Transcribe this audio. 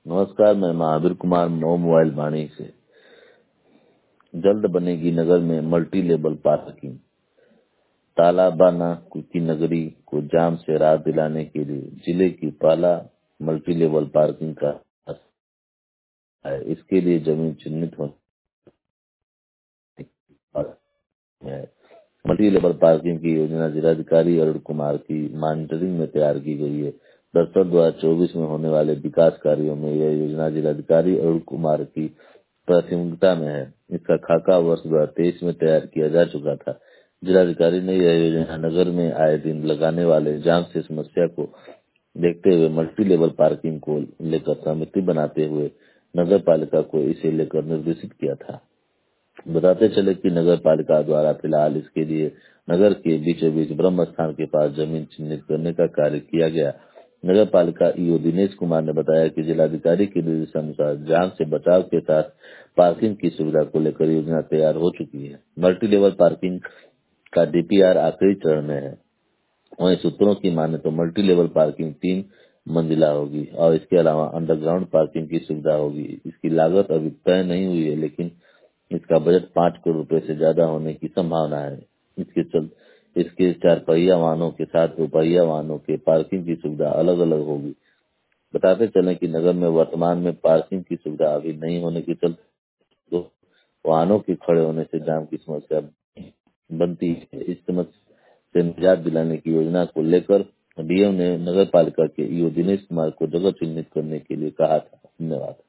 नमस्कार, मैं महावीर कुमार नौ मोबाइल वाणी से। जल्द बनेगी नगर में मल्टी लेवल पार्किंग। तालाबंद की नगरी को जाम से राहत दिलाने के लिए जिले की पहला मल्टी लेवल पार्किंग का है। इसके लिए जमीन चिन्हित होने है। मल्टी लेवल पार्किंग की योजना जिलाधिकारी अरुण कुमार की मॉनिटरिंग में तैयार की गई है। दरअसल 2024 में होने वाले विकास कार्यों में यह योजना जिलाधिकारी अरुण कुमार की प्राथमिकता में है। इसका खाका वर्ष 2023 में तैयार किया जा चुका था। जिलाधिकारी ने यह योजना नगर में आए दिन लगाने वाले जाम से समस्या को देखते हुए मल्टी लेवल पार्किंग को लेकर समिति बनाते हुए नगर पालिका को इसे लेकर निर्देशित किया था। बताते चले कि नगर पालिका द्वारा फिलहाल इसके लिए नगर के बीचों बीच ब्रह्म स्थान के पास जमीन चिन्हित करने का कार्य किया गया। नगर पालिका ईओ दिनेश कुमार ने बताया कि जिलाधिकारी के निर्देशानुसार जाम से बचाव के साथ पार्किंग की सुविधा को लेकर योजना तैयार हो चुकी है। मल्टी लेवल पार्किंग का डीपीआर आखिरी चरण में है। वहीं सूत्रों की माने तो मल्टी लेवल पार्किंग 3 मंजिला होगी और इसके अलावा अंडरग्राउंड पार्किंग की सुविधा होगी। इसकी लागत अभी तय नहीं हुई है, लेकिन इसका बजट 5 करोड़ रुपए से ज्यादा होने की संभावना है। इसके 4 पहिया वाहनों के साथ 2 पहिया वाहनों के पार्किंग की सुविधा अलग अलग होगी। बताते चलें कि नगर में वर्तमान में पार्किंग की सुविधा अभी नहीं होने के चलते तो वाहनों के खड़े होने से जाम की समस्या बनती है। इस समस्या से निजात दिलाने की योजना को लेकर डीएम ने नगर पालिका के ईओ दिनेश कुमार को जगह चिन्हित करने के लिए कहा था। धन्यवाद।